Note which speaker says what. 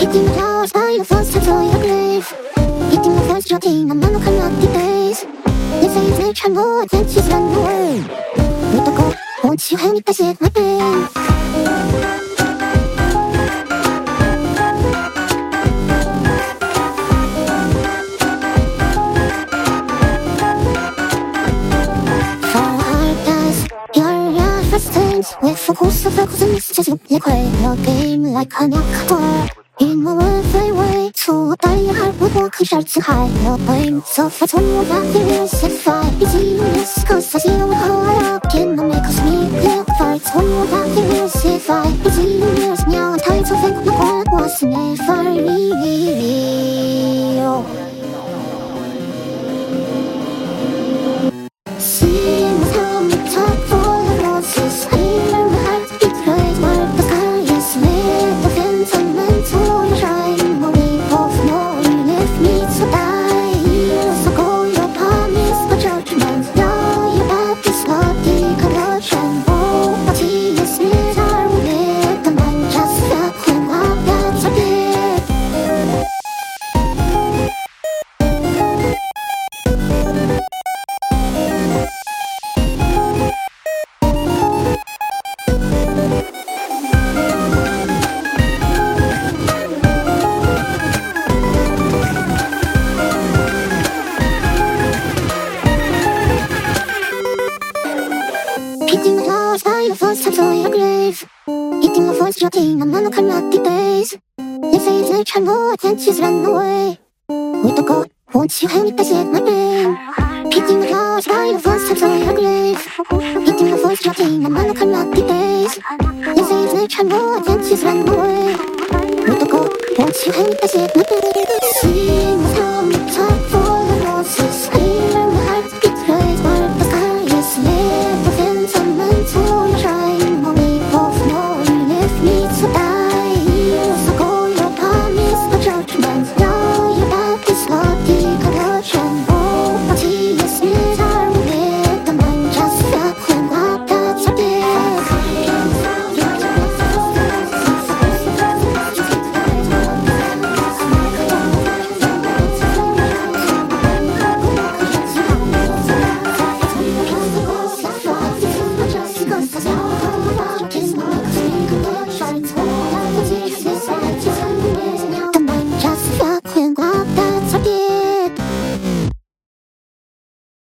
Speaker 1: Picking flowers by the first time to your grave. Eating the first joking, I'm not kind of days. They say it's nature, no adventures run away. With the goal, won't you help me pass it my pain? With focus of focus just you play your game like a knocker. In a worldly way, to die hard would walk and start to hide your brain. So for someone that feels satisfied, it's easy, cause I see you how I can make us meet. Look for someone that feels satisfied, it's easy, now I'm tired to think my heart was never real. Seems how we talk for the losses. Picking the flowers by the first time to your grave. Eating the first joking, I'm not kind of days. They say it's nature, no adventures run away. With the goal, won't you help me pass it my pain? Picking the flowers by the first time to your grave. Eating the first joking, I'm not kind of days. They say it's nature, no adventures run away. With the goal, won't you help me pass it my pain? Sing how